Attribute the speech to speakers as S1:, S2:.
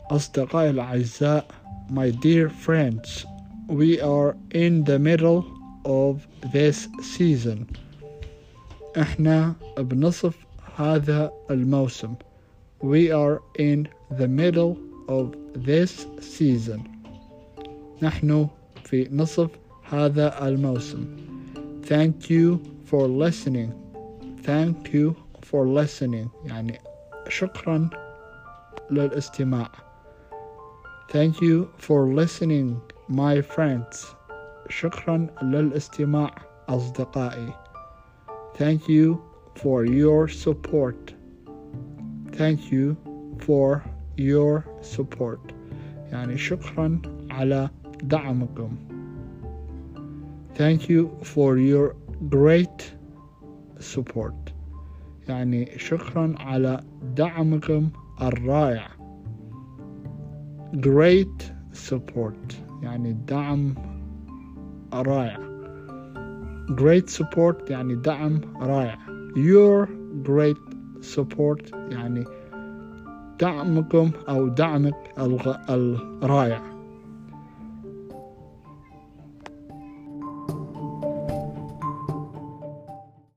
S1: أصدقائي الأعزاء, my dear friends, we are in the middle of this season. احنا بنصف هذا الموسم. We are in the middle of this season. نحن في نصف هذا الموسم. Thank you for listening. Thank you for listening. يعني شكرا للاستماع. Thank you for listening, my friends. شكرا للاستماع أصدقائي. Thank you for your support. Thank you for your support. يعني شكرا على دعمكم. Thank you for your great support. يعني شكرا على دعمكم الرائع. Great support يعني دعم رائع. Great support يعني دعم رائع. Your great support يعني دعمكم أو دعمك الرائع.